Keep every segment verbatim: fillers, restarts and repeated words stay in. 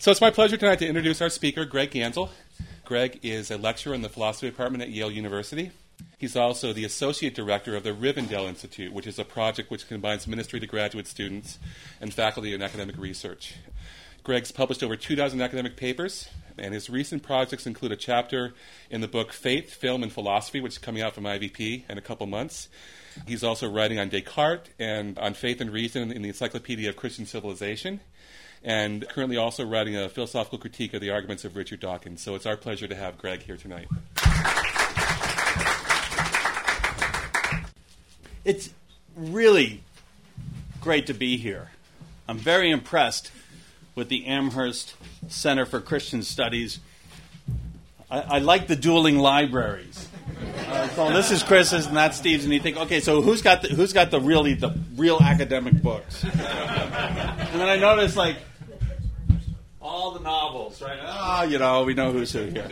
So it's my pleasure tonight to introduce our speaker, Greg Gansel. Greg is a lecturer in the philosophy department at Yale University. He's also the associate director of the Rivendell Institute, which is a project which combines ministry to graduate students and faculty in academic research. Greg's published over two dozen academic papers, and his recent projects include a chapter in the book Faith, Film, and Philosophy, which is coming out from I V P in a couple months. He's also writing on Descartes and on faith and reason in the Encyclopedia of Christian Civilization, and currently also writing a philosophical critique of the arguments of Richard Dawkins. So it's our pleasure to have Greg here tonight. It's really great to be here. I'm very impressed with the Amherst Center for Christian Studies. I, I like the dueling libraries. Uh, so this is Chris's and that's Steve's, and you think, okay, so who's got the, who's got the really the real academic books? And then I noticed like all the novels, right? Oh, you know, we know who's who here.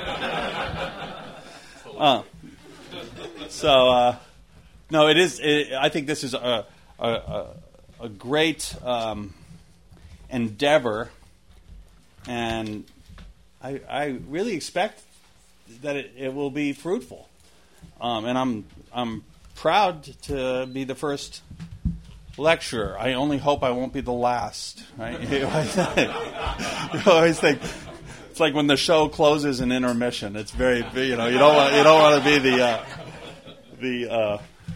Uh, so uh, no, it is. It, I think this is a a, a, a great um, endeavor, and I, I really expect that it, it will be fruitful. Um, and I'm I'm proud to be the first lecturer. I only hope I won't be the last. Right? You always think, you always think it's like when the show closes in intermission. It's very, you know, you don't want you don't want to be the uh, the uh,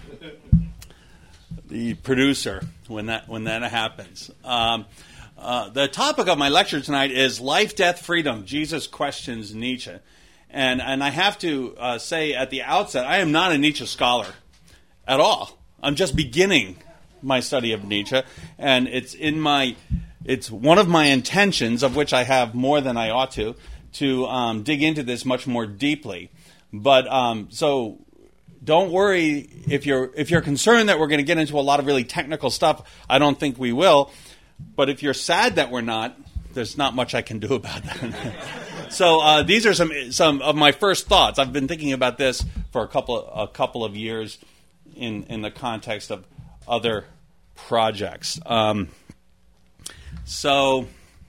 the producer when that when that happens. Um, uh, the topic of my lecture tonight is life, death, freedom. Jesus questions Nietzsche. And and I have to uh, say at the outset, I am not a Nietzsche scholar at all. I'm just beginning my study of Nietzsche, and it's in my it's one of my intentions, of which I have more than I ought to, to um, dig into this much more deeply. But um, so don't worry if you're if you're concerned that we're going to get into a lot of really technical stuff. I don't think we will. But if you're sad that we're not, there's not much I can do about that. So uh, these are some some of my first thoughts. I've been thinking about this for a couple of, a couple of years in in the context of other projects. Um, so,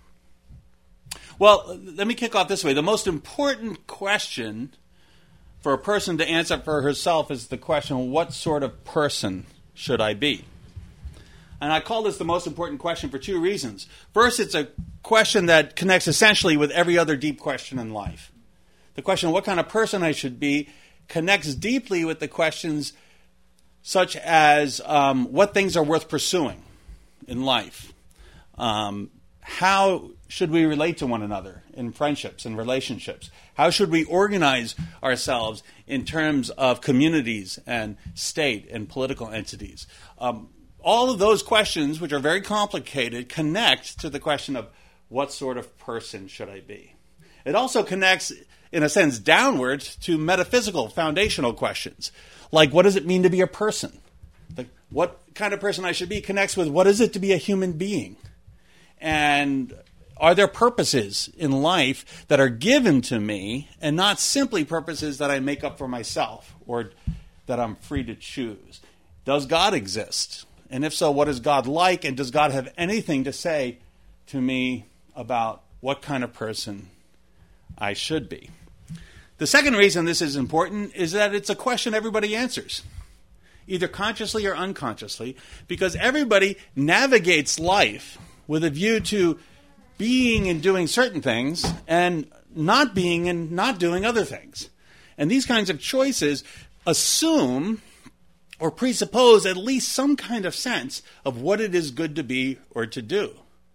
well, let me kick off this way. The most important question for a person to answer for herself is the question, what sort of person should I be? And I call this the most important question for two reasons. First, it's a question that connects essentially with every other deep question in life. The question of what kind of person I should be connects deeply with the questions such as um, what things are worth pursuing in life. Um, how should we relate to one another in friendships and relationships? How should we organize ourselves in terms of communities and state and political entities? Um, All of those questions, which are very complicated, connect to the question of what sort of person should I be? It also connects, in a sense, downward to metaphysical, foundational questions, like what does it mean to be a person? Like what kind of person I should be connects with what is it to be a human being? And are there purposes in life that are given to me and not simply purposes that I make up for myself or that I'm free to choose? Does God exist? And if so, what is God like? And does God have anything to say to me about what kind of person I should be? The second reason this is important is that it's a question everybody answers, either consciously or unconsciously, because everybody navigates life with a view to being and doing certain things and not being and not doing other things. And these kinds of choices assume or presuppose at least some kind of sense of what it is good to be or to do.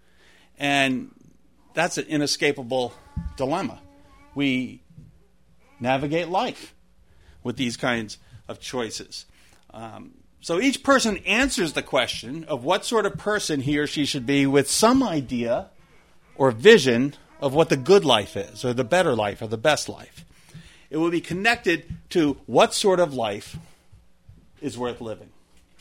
And that's an inescapable dilemma. We navigate life with these kinds of choices. Um, so each person answers the question of what sort of person he or she should be with some idea or vision of what the good life is, or the better life, or the best life. It will be connected to what sort of life is worth living.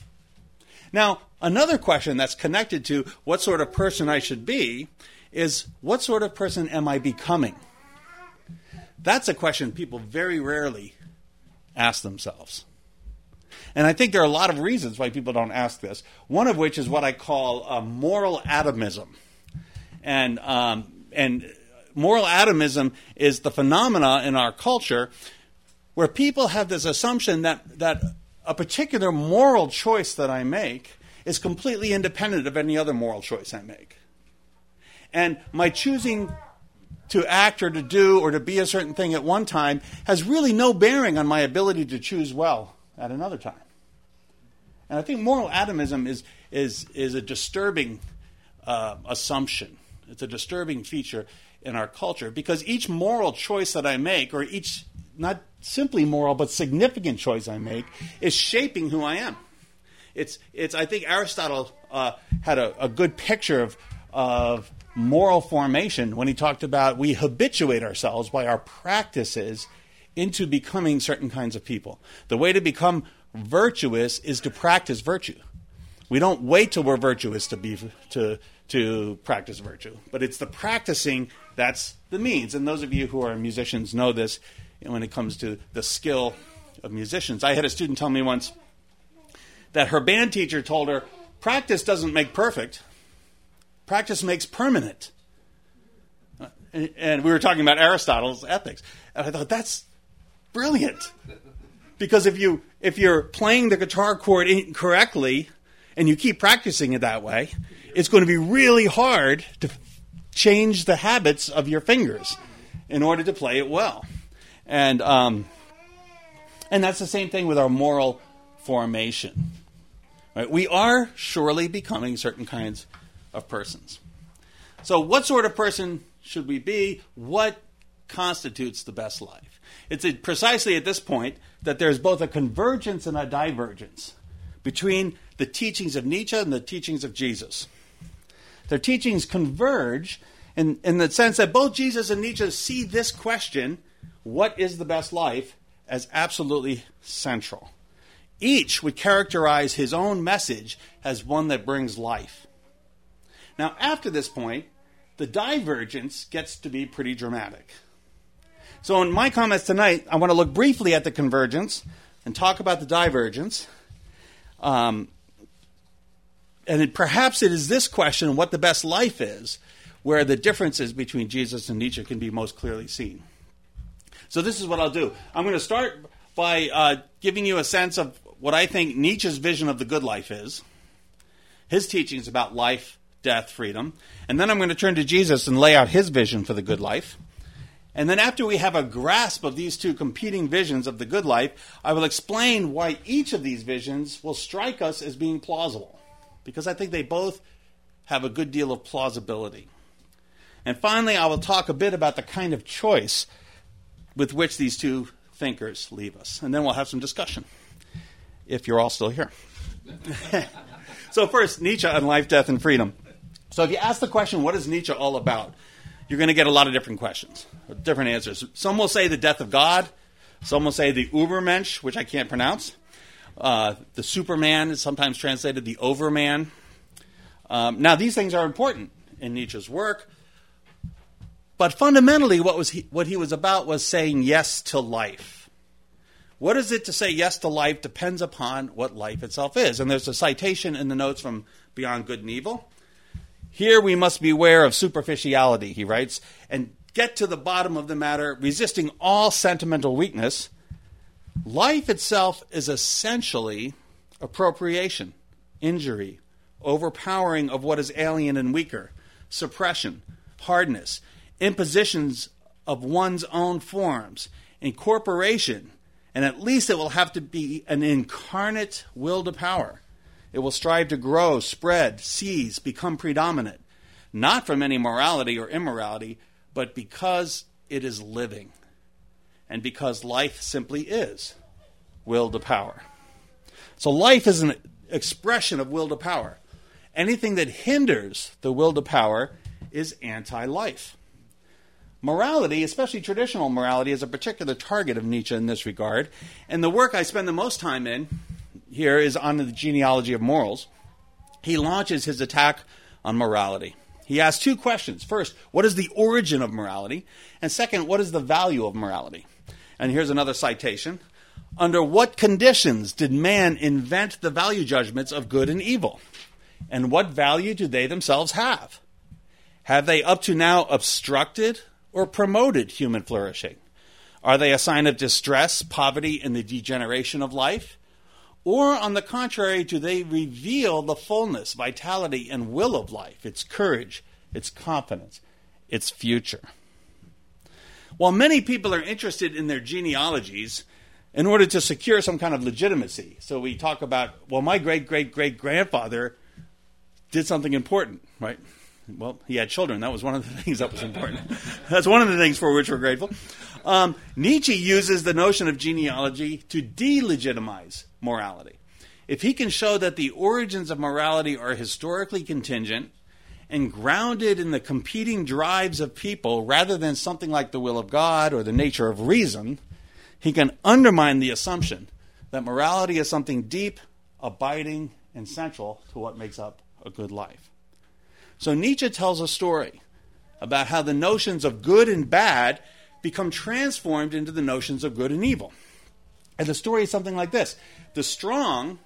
Now, another question that's connected to what sort of person I should be is what sort of person am I becoming? That's a question people very rarely ask themselves. And I think there are a lot of reasons why people don't ask this, one of which is what I call uh, moral atomism. And um, and moral atomism is the phenomena in our culture where people have this assumption that, that a particular moral choice that I make is completely independent of any other moral choice I make. And my choosing to act or to do or to be a certain thing at one time has really no bearing on my ability to choose well at another time. And I think moral atomism is is is a disturbing uh, assumption. It's a disturbing feature in our culture because each moral choice that I make, or each not simply moral but significant choice I make, is shaping who I am. It's it's. I think Aristotle uh, had a, a good picture of of moral formation when he talked about we habituate ourselves by our practices into becoming certain kinds of people. The way to become virtuous is to practice virtue. We don't wait till we're virtuous to be to to practice virtue, but it's the practicing that's the means. And those of you who are musicians know this when it comes to the skill of musicians. I had a student tell me once that her band teacher told her, practice doesn't make perfect. Practice makes permanent. And we were talking about Aristotle's ethics. And I thought, that's brilliant. Because if, you, if you're playing the guitar chord incorrectly and you keep practicing it that way, it's going to be really hard to change the habits of your fingers in order to play it well. And, um, and that's the same thing with our moral formation. Right? We are surely becoming certain kinds of persons. So what sort of person should we be? What constitutes the best life? It's precisely at this point that there's both a convergence and a divergence between the teachings of Nietzsche and the teachings of Jesus. Their teachings converge in, in the sense that both Jesus and Nietzsche see this question, what is the best life, as absolutely central. Each would characterize his own message as one that brings life. Now, after this point, the divergence gets to be pretty dramatic. So in my comments tonight, I want to look briefly at the convergence and talk about the divergence. Um, and it, perhaps it is this question, what the best life is, where the differences between Jesus and Nietzsche can be most clearly seen. So this is what I'll do. I'm going to start by uh, giving you a sense of what I think Nietzsche's vision of the good life is, his teachings about life, death, freedom. And then I'm going to turn to Jesus and lay out his vision for the good life. And then after we have a grasp of these two competing visions of the good life, I will explain why each of these visions will strike us as being plausible. Because I think they both have a good deal of plausibility. And finally, I will talk a bit about the kind of choice with which these two thinkers leave us. And then we'll have some discussion, if you're all still here. So first, Nietzsche and life, death, and freedom. So if you ask the question, what is Nietzsche all about? You're going to get a lot of different questions, different answers. Some will say the death of God. Some will say the Übermensch, which I can't pronounce. Uh, the Superman is sometimes translated the Overman. Um, now, these things are important in Nietzsche's work. But fundamentally, what was he, what he was about was saying yes to life. What is it to say yes to life depends upon what life itself is. And there's a citation in the notes from Beyond Good and Evil. Here we must beware of superficiality, he writes, and get to the bottom of the matter, resisting all sentimental weakness. Life itself is essentially appropriation, injury, overpowering of what is alien and weaker, suppression, hardness, impositions of one's own forms, incorporation, and at least it will have to be an incarnate will to power. It will strive to grow, spread, seize, become predominant, not from any morality or immorality, but because it is living, and because life simply is will to power. So life is an expression of will to power. Anything that hinders the will to power is anti-life. Morality, especially traditional morality, is a particular target of Nietzsche in this regard. And the work I spend the most time in here is on the genealogy of morals. He launches his attack on morality. He asks two questions. First, what is the origin of morality? And second, what is the value of morality? And here's another citation. Under what conditions did man invent the value judgments of good and evil? And what value do they themselves have? Have they up to now obstructed or promoted human flourishing? Are they a sign of distress, poverty, and the degeneration of life? Or, on the contrary, do they reveal the fullness, vitality, and will of life, its courage, its confidence, its future? While many people are interested in their genealogies in order to secure some kind of legitimacy, so we talk about, well, my great-great-great-grandfather did something important, right? Well, he had children. That was one of the things that was important. That's one of the things for which we're grateful. Um, Nietzsche uses the notion of genealogy to delegitimize morality. If he can show that the origins of morality are historically contingent and grounded in the competing drives of people rather than something like the will of God or the nature of reason, he can undermine the assumption that morality is something deep, abiding, and central to what makes up a good life. So Nietzsche tells a story about how the notions of good and bad become transformed into the notions of good and evil. And the story is something like this. The strong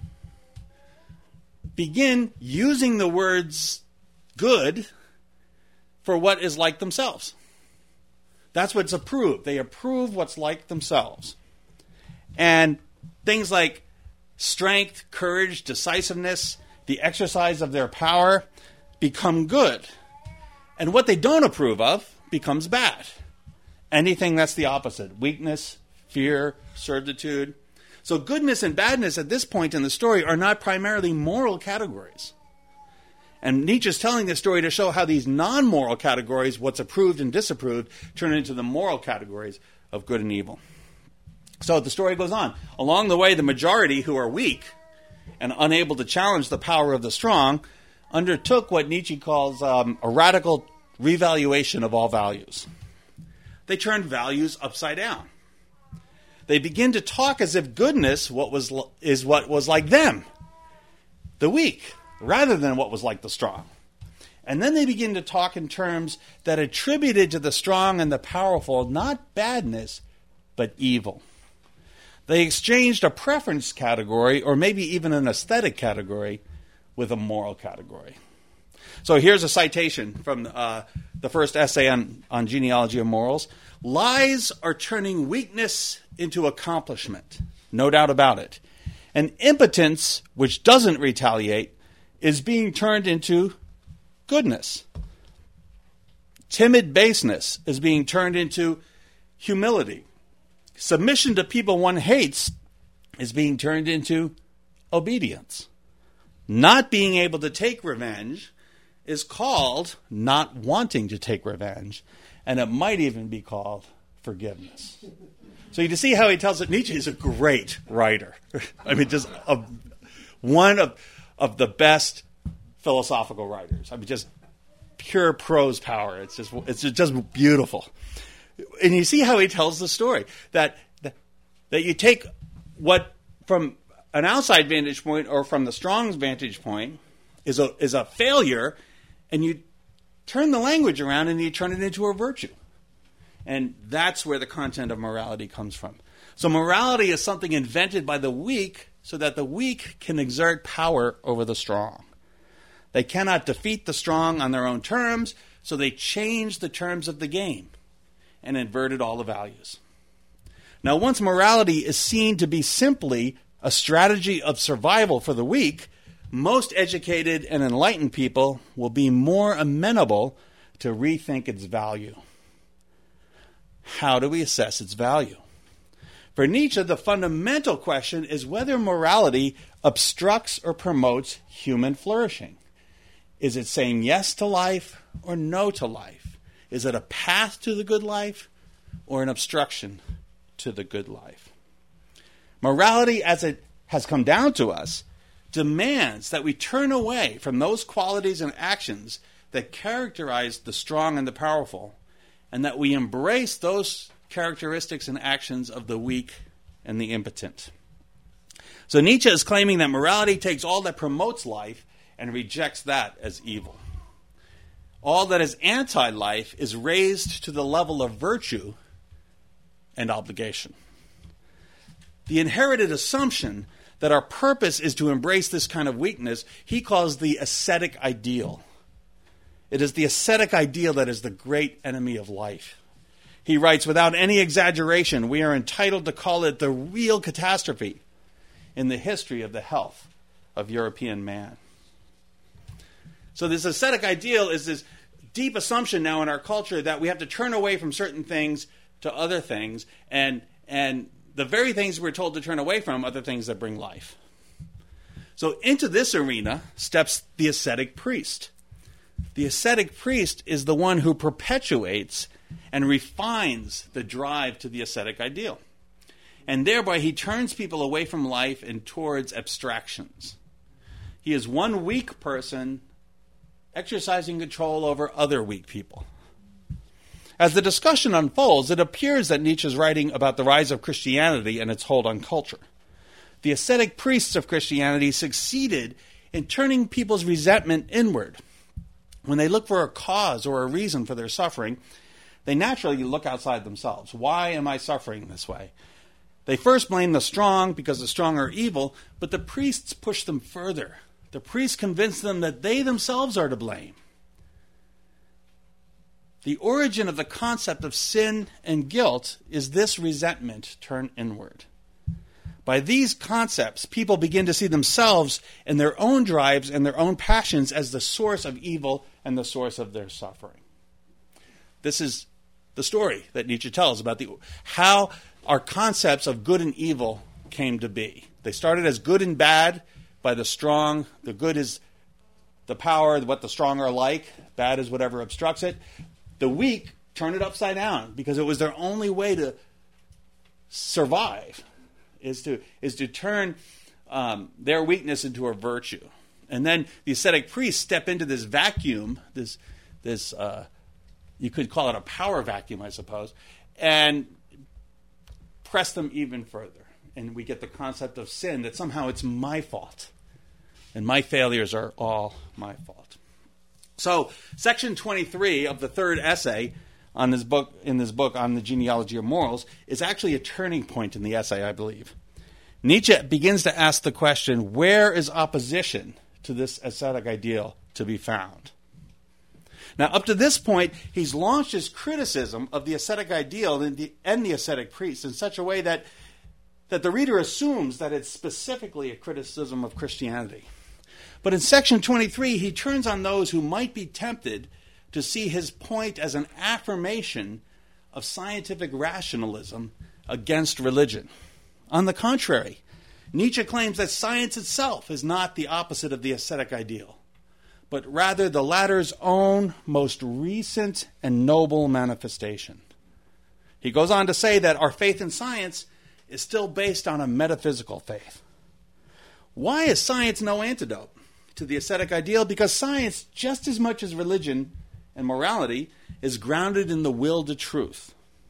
begin using the words good for what is like themselves. That's what's approved. They approve what's like themselves. And things like strength, courage, decisiveness, the exercise of their power become good. And what they don't approve of becomes bad. Anything that's the opposite. Weakness, fear, certitude. So goodness and badness at this point in the story are not primarily moral categories. And Nietzsche's telling this story to show how these non-moral categories, what's approved and disapproved, turn into the moral categories of good and evil. So the story goes on. Along the way, the majority, who are weak and unable to challenge the power of the strong, undertook what Nietzsche calls um, a radical revaluation of all values. They turned values upside down. They begin to talk as if goodness what was is what was like them, the weak, rather than what was like the strong. And then they begin to talk in terms that attributed to the strong and the powerful not badness, but evil. They exchanged a preference category, or maybe even an aesthetic category, with a moral category. So here's a citation from uh, the first essay on, on genealogy of morals. Lies are turning weakness into accomplishment, no doubt about it. And impotence, which doesn't retaliate, is being turned into goodness. Timid baseness is being turned into humility. Submission to people one hates is being turned into obedience. Not being able to take revenge is called not wanting to take revenge, and it might even be called forgiveness. So you can see how he tells it. Nietzsche is a great writer. I mean, just a, one of, of the best philosophical writers. I mean, just pure prose power. It's just it's just beautiful. And you see how he tells the story, that that, that you take what from an outside vantage point or from the strong's vantage point is a is a failure, and you turn the language around and you turn it into a virtue. And that's where the content of morality comes from. So morality is something invented by the weak so that the weak can exert power over the strong. They cannot defeat the strong on their own terms, so they changed the terms of the game and inverted all the values. Now, once morality is seen to be simply a strategy of survival for the weak, most educated and enlightened people will be more amenable to rethink its value. How do we assess its value? For Nietzsche, the fundamental question is whether morality obstructs or promotes human flourishing. Is it saying yes to life or no to life? Is it a path to the good life or an obstruction to the good life? Morality, as it has come down to us, demands that we turn away from those qualities and actions that characterize the strong and the powerful, and that we embrace those characteristics and actions of the weak and the impotent. So Nietzsche is claiming that morality takes all that promotes life and rejects that as evil. All that is anti-life is raised to the level of virtue and obligation. The inherited assumption that our purpose is to embrace this kind of weakness, he calls the ascetic ideal. It is the ascetic ideal that is the great enemy of life. He writes, without any exaggeration, we are entitled to call it the real catastrophe in the history of the health of European man. So this ascetic ideal is this deep assumption now in our culture that we have to turn away from certain things to other things, and and the very things we're told to turn away from are the things that bring life. So into this arena steps the ascetic priest. The ascetic priest is the one who perpetuates and refines the drive to the ascetic ideal. And thereby he turns people away from life and towards abstractions. He is one weak person exercising control over other weak people. As the discussion unfolds, it appears that Nietzsche is writing about the rise of Christianity and its hold on culture. The ascetic priests of Christianity succeeded in turning people's resentment inward. When they look for a cause or a reason for their suffering, they naturally look outside themselves. Why am I suffering this way? They first blame the strong because the strong are evil, but the priests push them further. The priests convince them that they themselves are to blame. The origin of the concept of sin and guilt is this resentment turned inward. By these concepts, people begin to see themselves and their own drives and their own passions as the source of evil and the source of their suffering. This is the story that Nietzsche tells about the how our concepts of good and evil came to be. They started as good and bad by the strong. The good is the power, what the strong are like. Bad is whatever obstructs it. The weak turn it upside down because it was their only way to survive, is to is to turn um, their weakness into a virtue. And then the ascetic priests step into this vacuum, this this uh, you could call it a power vacuum, I suppose, and press them even further. And we get the concept of sin, that somehow it's my fault. And my failures are all my fault. So, section twenty-three of the third essay on this book, in this book on the genealogy of morals, is actually a turning point in the essay, I believe. Nietzsche begins to ask the question, where is opposition to this ascetic ideal to be found? Now, up to this point, he's launched his criticism of the ascetic ideal and the, and the ascetic priest in such a way that, that the reader assumes that it's specifically a criticism of Christianity. But in section twenty-three, he turns on those who might be tempted to see his point as an affirmation of scientific rationalism against religion. On the contrary, Nietzsche claims that science itself is not the opposite of the ascetic ideal, but rather the latter's own most recent and noble manifestation. He goes on to say that our faith in science is still based on a metaphysical faith. Why is science no antidote to the ascetic ideal? Because science, just as much as religion and morality, is grounded in the will to truth.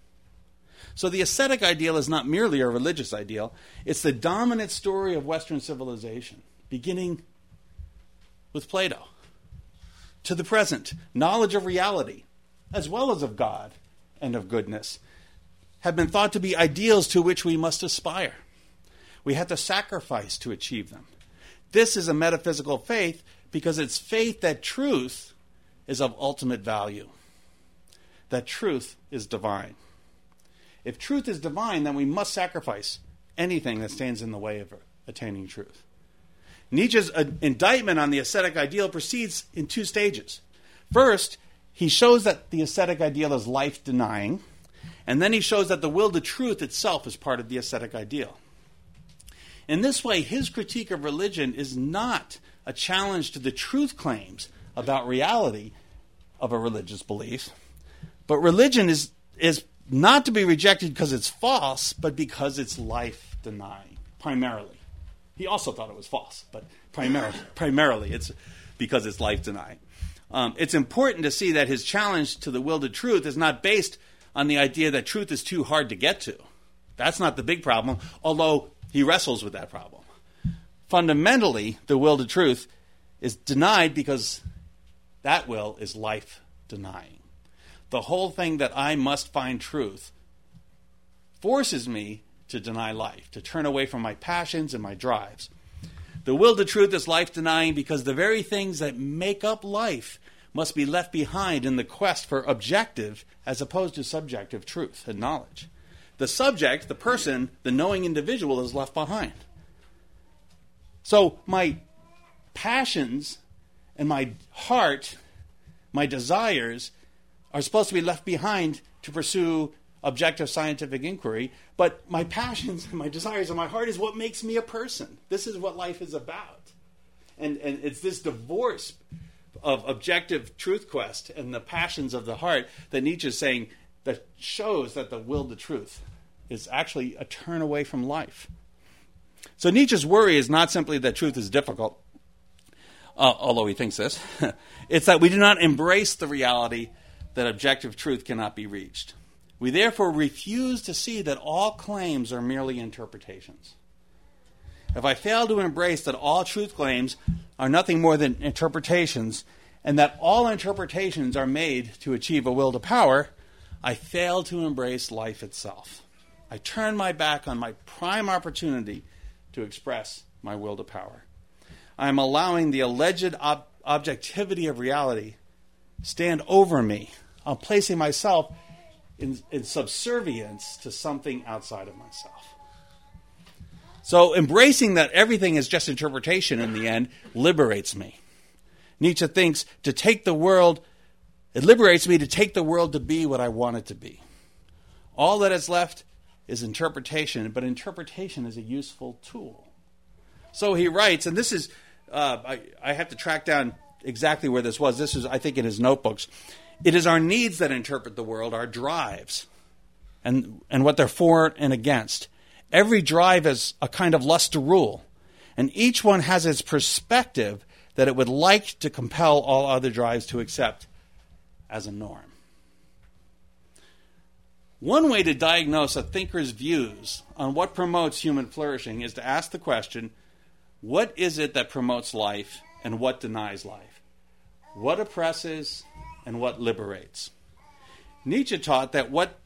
So the ascetic ideal is not merely a religious ideal. It's the dominant story of Western civilization, beginning with Plato. To the present, knowledge of reality, as well as of God and of goodness, have been thought to be ideals to which we must aspire. We have to sacrifice to achieve them. This is a metaphysical faith because it's faith that truth is of ultimate value, that truth is divine. If truth is divine, then we must sacrifice anything that stands in the way of attaining truth. Nietzsche's indictment on the ascetic ideal proceeds in two stages. First, he shows that the ascetic ideal is life-denying, and then he shows that the will to truth itself is part of the ascetic ideal. In this way, his critique of religion is not a challenge to the truth claims about reality of a religious belief, but religion is, is not to be rejected because it's false, but because it's life-denying, primarily. He also thought it was false, but primarily, primarily it's because it's life-denying. Um, it's important to see that his challenge to the will to truth is not based on the idea that truth is too hard to get to. That's not the big problem, although he wrestles with that problem. Fundamentally, the will to truth is denied because that will is life-denying. The whole thing that I must find truth forces me to deny life, to turn away from my passions and my drives. The will to truth is life-denying because the very things that make up life must be left behind in the quest for objective as opposed to subjective truth and knowledge. The subject, the person, the knowing individual is left behind. So my passions and my heart, my desires, are supposed to be left behind to pursue objective scientific inquiry, but my passions and my desires and my heart is what makes me a person. This is what life is about. And, and it's this divorce of objective truth quest and the passions of the heart that Nietzsche is saying that shows that the will to truth is actually a turn away from life. So Nietzsche's worry is not simply that truth is difficult, uh, although he thinks this. It's that we do not embrace the reality that objective truth cannot be reached. We therefore refuse to see that all claims are merely interpretations. If I fail to embrace that all truth claims are nothing more than interpretations, and that all interpretations are made to achieve a will to power, I fail to embrace life itself. I turn my back on my prime opportunity to express my will to power. I am allowing the alleged ob- objectivity of reality stand over me. I'm placing myself in, in subservience to something outside of myself. So embracing that everything is just interpretation in the end liberates me. Nietzsche thinks to take the world, it liberates me to take the world to be what I want it to be. All that is left is interpretation, but interpretation is a useful tool. So he writes, and this is, uh, I, I have to track down exactly where this was. This is, I think, in his notebooks. It is our needs that interpret the world, our drives, and, and what they're for and against. Every drive is a kind of lust to rule, and each one has its perspective that it would like to compel all other drives to accept as a norm. One way to diagnose a thinker's views on what promotes human flourishing is to ask the question, what is it that promotes life and what denies life? What oppresses and what liberates? Nietzsche taught that what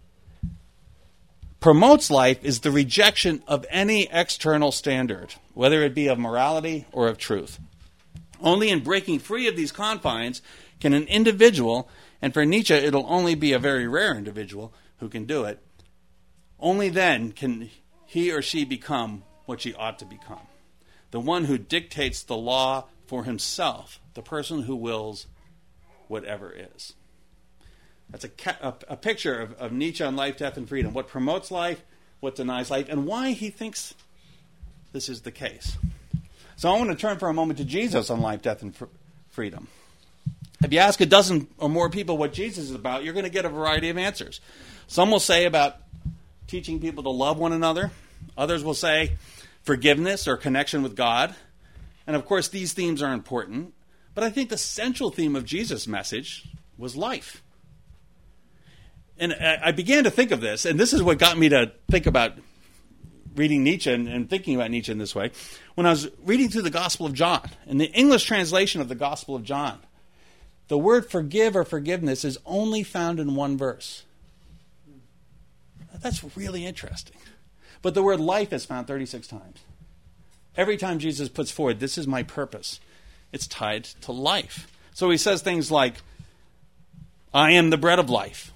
promotes life is the rejection of any external standard, whether it be of morality or of truth. Only in breaking free of these confines can an individual, and for Nietzsche it'll only be a very rare individual who can do it, only then can he or she become what she ought to become. The one who dictates the law for himself, the person who wills whatever is. That's a, ca- a, a picture of, of Nietzsche on life, death, and freedom. What promotes life, what denies life, and why he thinks this is the case. So I want to turn for a moment to Jesus on life, death, and fr- freedom. If you ask a dozen or more people what Jesus is about, you're going to get a variety of answers. Some will say about teaching people to love one another. Others will say forgiveness or connection with God. And of course, these themes are important. But I think the central theme of Jesus' message was life. And I began to think of this, and this is what got me to think about reading Nietzsche and, and thinking about Nietzsche in this way. When I was reading through the Gospel of John, in the English translation of the Gospel of John, the word forgive or forgiveness is only found in one verse. That's really interesting. But the word life is found thirty-six times. Every time Jesus puts forward, this is my purpose, it's tied to life. So he says things like, I am the bread of life.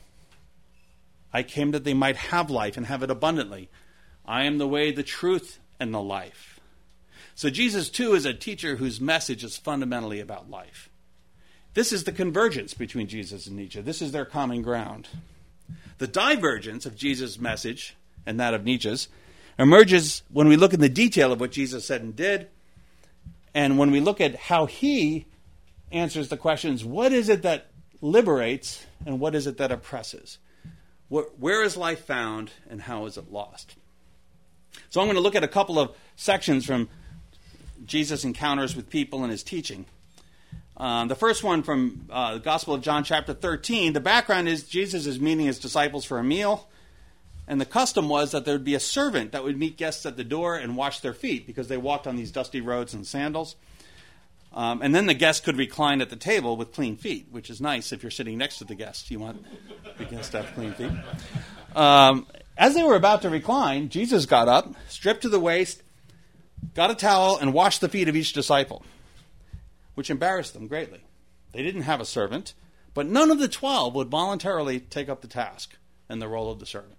I came that they might have life and have it abundantly. I am the way, the truth, and the life. So Jesus, too, is a teacher whose message is fundamentally about life. This is the convergence between Jesus and Nietzsche. This is their common ground. The divergence of Jesus' message and that of Nietzsche's emerges when we look in the detail of what Jesus said and did, and when we look at how he answers the questions, what is it that liberates and what is it that oppresses? Where is life found and how is it lost? So I'm going to look at a couple of sections from Jesus' encounters with people and his teaching. Um, the first one from uh, the Gospel of John chapter thirteen, the background is Jesus is meeting his disciples for a meal, and the custom was that there would be a servant that would meet guests at the door and wash their feet because they walked on these dusty roads in sandals. Um, and then the guest could recline at the table with clean feet, which is nice if you're sitting next to the guest. You want the guest to have clean feet. Um, as they were about to recline, Jesus got up, stripped to the waist, got a towel, and washed the feet of each disciple, which embarrassed them greatly. They didn't have a servant, but none of the twelve would voluntarily take up the task and the role of the servant.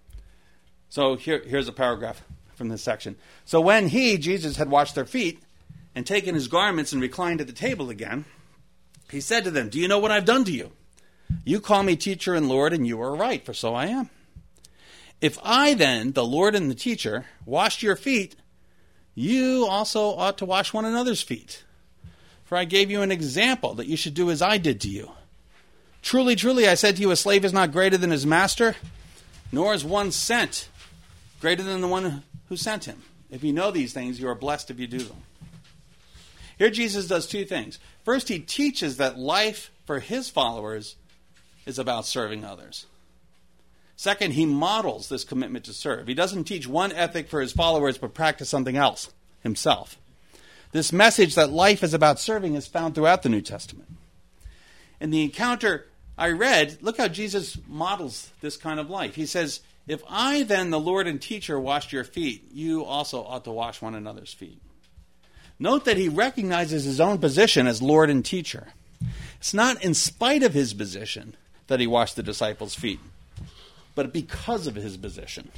So here, here's a paragraph from this section. So when he, Jesus, had washed their feet and taken his garments and reclined at the table again, he said to them, "Do you know what I've done to you? You call me teacher and Lord, and you are right, for so I am. If I then, the Lord and the teacher, washed your feet, you also ought to wash one another's feet. For I gave you an example that you should do as I did to you. Truly, truly, I said to you, a slave is not greater than his master, nor is one sent greater than the one who sent him. If you know these things, you are blessed if you do them." Here Jesus does two things. First, he teaches that life for his followers is about serving others. Second, he models this commitment to serve. He doesn't teach one ethic for his followers, but practice something else himself. This message that life is about serving is found throughout the New Testament. In the encounter I read, look how Jesus models this kind of life. He says, "If I then, the Lord and teacher, washed your feet, you also ought to wash one another's feet." Note that he recognizes his own position as Lord and teacher. It's not in spite of his position that he washed the disciples' feet, but because of his position.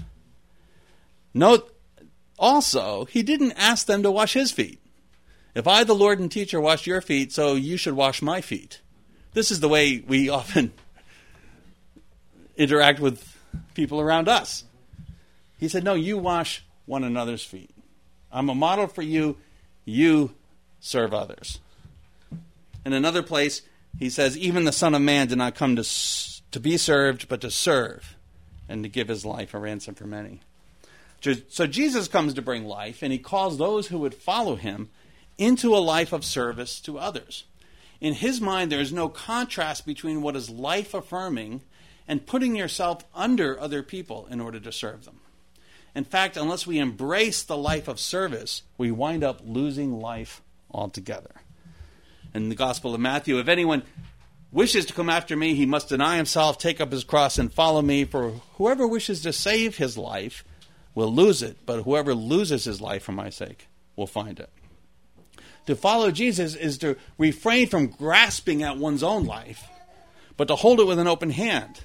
Note also, he didn't ask them to wash his feet. "If I, the Lord and teacher, washed your feet, so you should wash my feet." This is the way we often interact with people around us. He said, "No, you wash one another's feet. I'm a model for you. You serve others." In another place, he says, "Even the Son of Man did not come to, to be served, but to serve, and to give his life a ransom for many." So Jesus comes to bring life, and he calls those who would follow him into a life of service to others. In his mind, there is no contrast between what is life-affirming and putting yourself under other people in order to serve them. In fact, unless we embrace the life of service, we wind up losing life altogether. In the Gospel of Matthew, "If anyone wishes to come after me, he must deny himself, take up his cross, and follow me. For whoever wishes to save his life will lose it, but whoever loses his life for my sake will find it." To follow Jesus is to refrain from grasping at one's own life, but to hold it with an open hand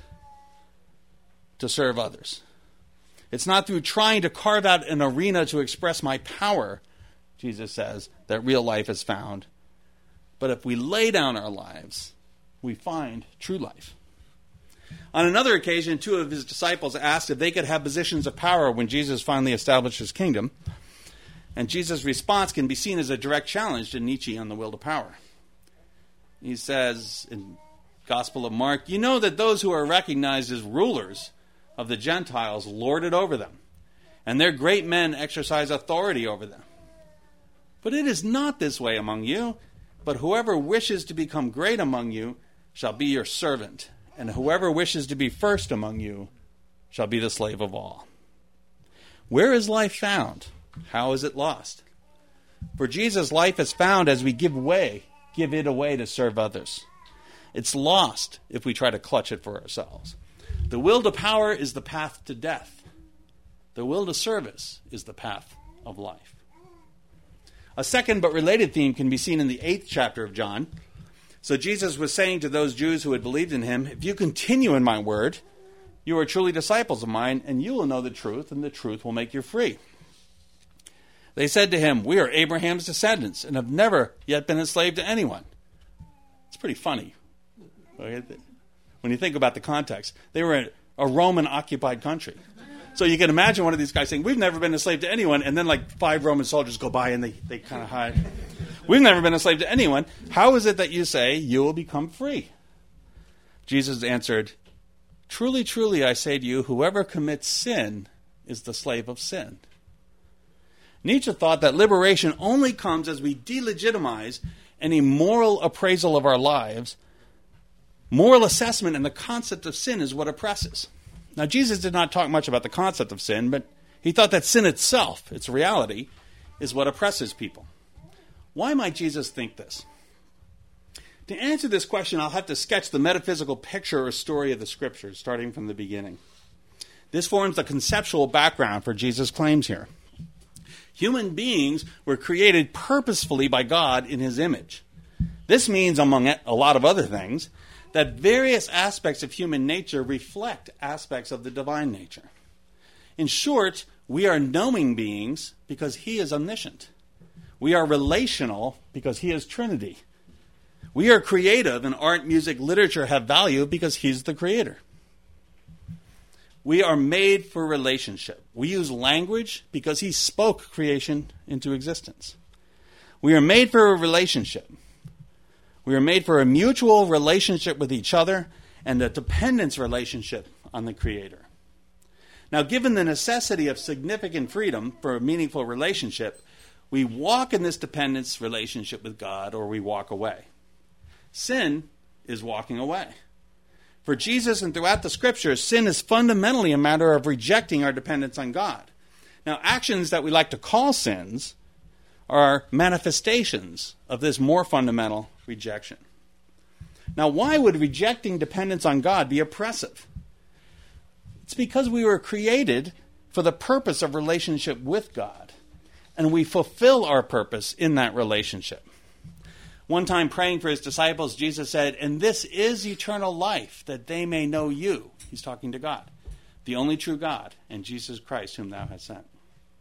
to serve others. It's not through trying to carve out an arena to express my power, Jesus says, that real life is found. But if we lay down our lives, we find true life. On another occasion, two of his disciples asked if they could have positions of power when Jesus finally established his kingdom. And Jesus' response can be seen as a direct challenge to Nietzsche on the will to power. He says in Gospel of Mark, "You know that those who are recognized as rulers of the Gentiles lord it over them, and their great men exercise authority over them. But it is not this way among you, but whoever wishes to become great among you shall be your servant, and whoever wishes to be first among you shall be the slave of all." Where is life found? How is it lost? For Jesus, life is found as we give way, give it away to serve others. It's lost if we try to clutch it for ourselves. The will to power is the path to death. The will to service is the path of life. A second but related theme can be seen in the eighth chapter of John. So Jesus was saying to those Jews who had believed in him, "If you continue in my word, you are truly disciples of mine, and you will know the truth, and the truth will make you free." They said to him, "We are Abraham's descendants and have never yet been enslaved to anyone." It's pretty funny when you think about the context. They were a, a Roman-occupied country. So you can imagine one of these guys saying, "We've never been enslaved to anyone," and then like five Roman soldiers go by and they, they kind of hide. "We've never been enslaved to anyone. How is it that you say you will become free?" Jesus answered, "Truly, truly, I say to you, whoever commits sin is the slave of sin." Nietzsche thought that liberation only comes as we delegitimize any moral appraisal of our lives. Moral assessment and the concept of sin is what oppresses. Now, Jesus did not talk much about the concept of sin, but he thought that sin itself, its reality, is what oppresses people. Why might Jesus think this? To answer this question, I'll have to sketch the metaphysical picture or story of the Scriptures, starting from the beginning. This forms the conceptual background for Jesus' claims here. Human beings were created purposefully by God in his image. This means, among a lot of other things, that various aspects of human nature reflect aspects of the divine nature. In short, we are knowing beings because he is omniscient. We are relational because he is Trinity. We are creative, and art, music, literature have value because he's the creator. We are made for relationship. We use language because he spoke creation into existence. We are made for a relationship. We are made for a mutual relationship with each other and a dependence relationship on the Creator. Now, given the necessity of significant freedom for a meaningful relationship, we walk in this dependence relationship with God, or we walk away. Sin is walking away. For Jesus and throughout the Scriptures, sin is fundamentally a matter of rejecting our dependence on God. Now, actions that we like to call sins are manifestations of this more fundamental rejection. Now, why would rejecting dependence on God be oppressive? It's because we were created for the purpose of relationship with God, and we fulfill our purpose in that relationship. One time praying for his disciples, Jesus said, "And this is eternal life, that they may know you." He's talking to God, the only true God, and Jesus Christ, whom thou hast sent.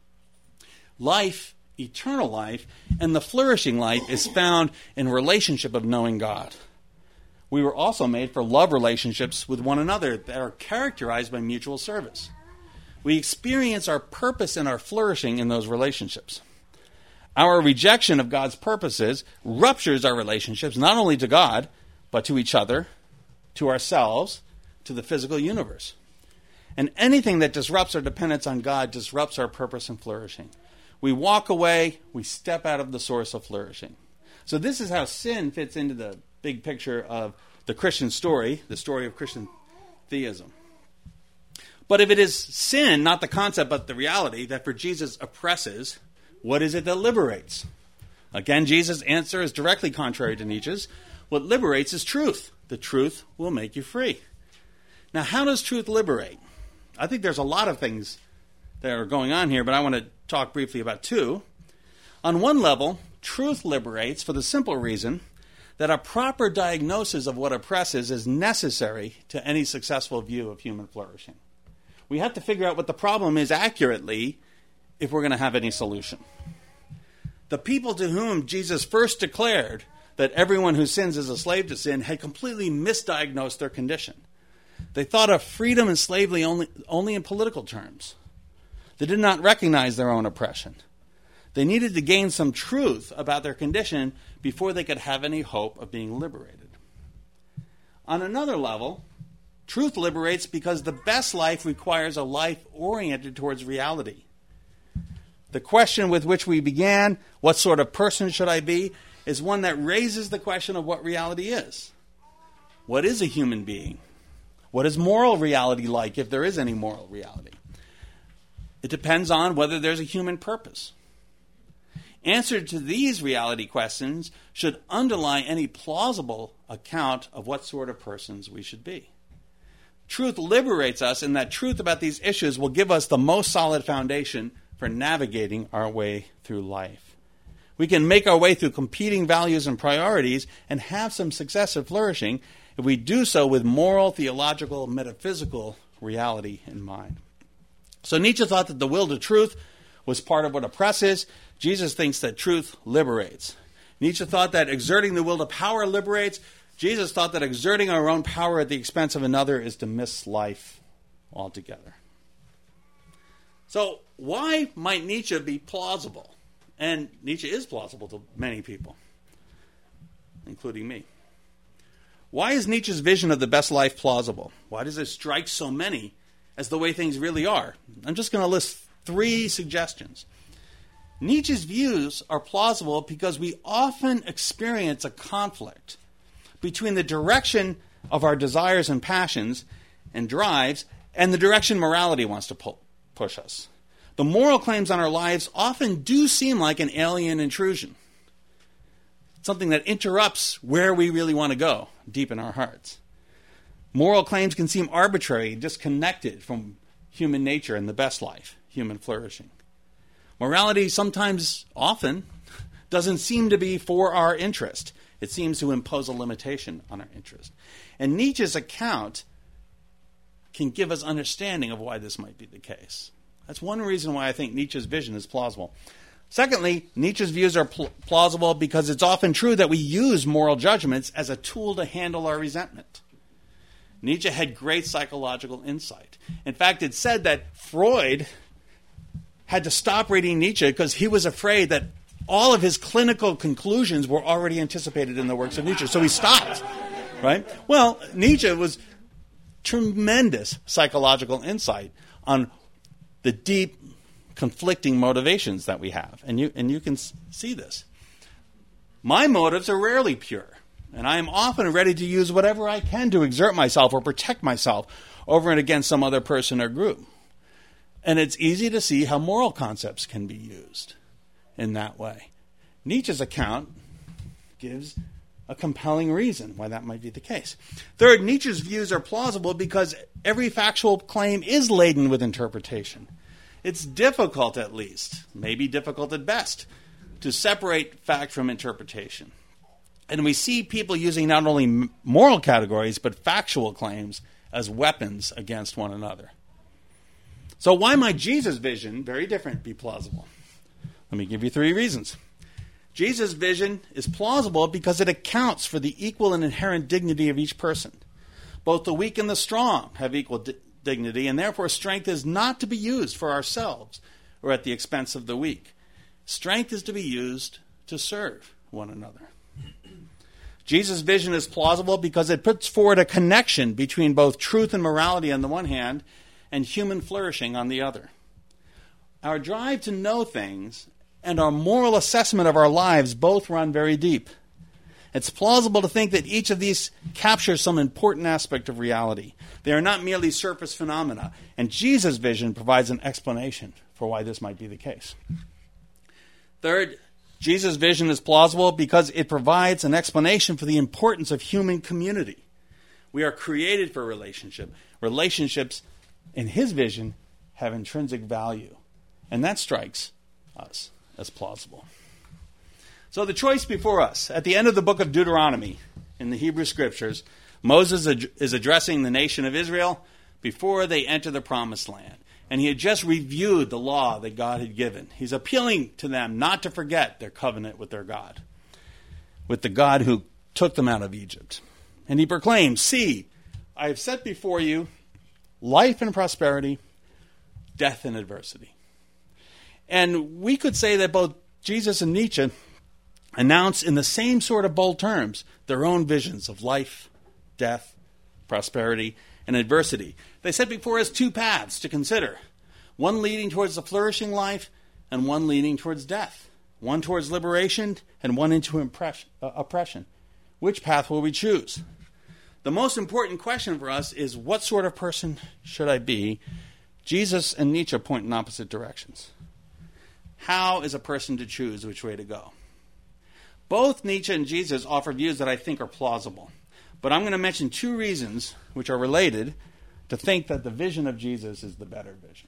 Life, eternal life, and the flourishing life is found in relationship of knowing God. We were also made for love relationships with one another that are characterized by mutual service. We experience our purpose and our flourishing in those relationships. Our rejection of God's purposes ruptures our relationships not only to God, but to each other, to ourselves, to the physical universe. And anything that disrupts our dependence on God disrupts our purpose and flourishing. We walk away, we step out of the source of flourishing. So this is how sin fits into the big picture of the Christian story, the story of Christian theism. But if it is sin, not the concept, but the reality, that for Jesus oppresses, what is it that liberates? Again, Jesus' answer is directly contrary to Nietzsche's. What liberates is truth. The truth will make you free. Now, how does truth liberate? I think there's a lot of things that are going on here, but I want to talk briefly about two. On one level, truth liberates for the simple reason that a proper diagnosis of what oppresses is necessary to any successful view of human flourishing. We have to figure out what the problem is accurately if we're going to have any solution. The people to whom Jesus first declared that everyone who sins is a slave to sin had completely misdiagnosed their condition. They thought of freedom and slavery only, only in political terms. They did not recognize their own oppression. They needed to gain some truth about their condition before they could have any hope of being liberated. On another level, truth liberates because the best life requires a life oriented towards reality. The question with which we began, what sort of person should I be, is one that raises the question of what reality is. What is a human being? What is moral reality like, if there is any moral reality? It depends on whether there's a human purpose. Answer to these reality questions should underlie any plausible account of what sort of persons we should be. Truth liberates us, and that truth about these issues will give us the most solid foundation for navigating our way through life. We can make our way through competing values and priorities and have some success and flourishing if we do so with moral, theological, metaphysical reality in mind. So Nietzsche thought that the will to truth was part of what oppresses. Jesus thinks that truth liberates. Nietzsche thought that exerting the will to power liberates. Jesus thought that exerting our own power at the expense of another is to miss life altogether. So why might Nietzsche be plausible? And Nietzsche is plausible to many people, including me. Why is Nietzsche's vision of the best life plausible? Why does it strike so many as the way things really are? I'm just going to list three suggestions. Nietzsche's views are plausible because we often experience a conflict between the direction of our desires and passions and drives and the direction morality wants to pull, push us. The moral claims on our lives often do seem like an alien intrusion, something that interrupts where we really want to go deep in our hearts. Moral claims can seem arbitrary, disconnected from human nature and the best life, human flourishing. Morality sometimes, often, doesn't seem to be for our interest. It seems to impose a limitation on our interest. And Nietzsche's account can give us understanding of why this might be the case. That's one reason why I think Nietzsche's vision is plausible. Secondly, Nietzsche's views are pl- plausible because it's often true that we use moral judgments as a tool to handle our resentment. Nietzsche had great psychological insight. In fact, it's said that Freud had to stop reading Nietzsche because he was afraid that all of his clinical conclusions were already anticipated in the works of Nietzsche. So he stopped, right? Well, Nietzsche was tremendous psychological insight on the deep conflicting motivations that we have. And you, and you can see this. My motives are rarely pure. And I am often ready to use whatever I can to exert myself or protect myself over and against some other person or group. And it's easy to see how moral concepts can be used in that way. Nietzsche's account gives a compelling reason why that might be the case. Third, Nietzsche's views are plausible because every factual claim is laden with interpretation. It's difficult, at least, maybe difficult at best, to separate fact from interpretation. And we see people using not only moral categories, but factual claims as weapons against one another. So why might Jesus' vision, very different, be plausible? Let me give you three reasons. Jesus' vision is plausible because it accounts for the equal and inherent dignity of each person. Both the weak and the strong have equal di- dignity, and therefore strength is not to be used for ourselves or at the expense of the weak. Strength is to be used to serve one another. Jesus' vision is plausible because it puts forward a connection between both truth and morality on the one hand and human flourishing on the other. Our drive to know things and our moral assessment of our lives both run very deep. It's plausible to think that each of these captures some important aspect of reality. They are not merely surface phenomena, and Jesus' vision provides an explanation for why this might be the case. Third, Jesus' vision is plausible because it provides an explanation for the importance of human community. We are created for relationship. Relationships, in his vision, have intrinsic value. And that strikes us as plausible. So the choice before us, at the end of the book of Deuteronomy, in the Hebrew Scriptures, Moses ad- is addressing the nation of Israel before they enter the Promised Land. And he had just reviewed the law that God had given. He's appealing to them not to forget their covenant with their God, with the God who took them out of Egypt. And he proclaims, "See, I have set before you life and prosperity, death and adversity." And we could say that both Jesus and Nietzsche announce in the same sort of bold terms their own visions of life, death, prosperity, and adversity. They set before us two paths to consider, one leading towards a flourishing life and one leading towards death, one towards liberation and one into impress- uh, oppression. Which path will we choose? The most important question for us is, what sort of person should I be? Jesus and Nietzsche point in opposite directions. How is a person to choose which way to go? Both Nietzsche and Jesus offer views that I think are plausible. But I'm going to mention two reasons, which are related, to think that the vision of Jesus is the better vision.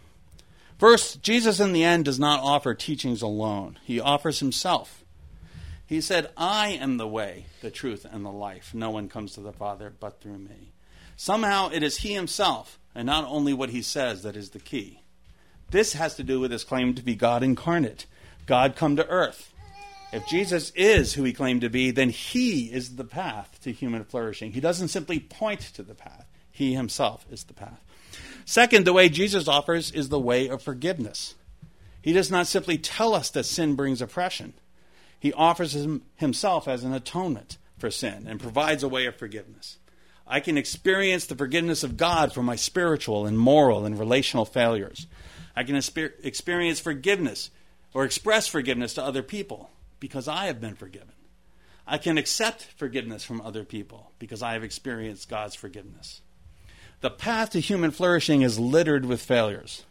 First, Jesus in the end does not offer teachings alone. He offers himself. He said, "I am the way, the truth, and the life. No one comes to the Father but through me." Somehow it is he himself, and not only what he says, that is the key. This has to do with his claim to be God incarnate, God come to earth. If Jesus is who he claimed to be, then he is the path to human flourishing. He doesn't simply point to the path. He himself is the path. Second, the way Jesus offers is the way of forgiveness. He does not simply tell us that sin brings oppression. He offers him, himself as an atonement for sin and provides a way of forgiveness. I can experience the forgiveness of God for my spiritual and moral and relational failures. I can exper- experience forgiveness or express forgiveness to other people because I have been forgiven. I can accept forgiveness from other people because I have experienced God's forgiveness. The path to human flourishing is littered with failures.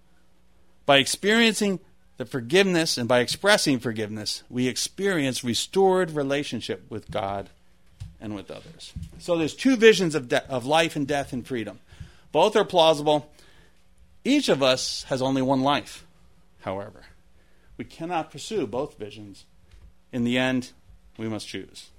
By experiencing the forgiveness and by expressing forgiveness, we experience restored relationship with God and with others. So there's two visions of, de- of life and death and freedom. Both are plausible. Each of us has only one life, however. We cannot pursue both visions. In the end, we must choose.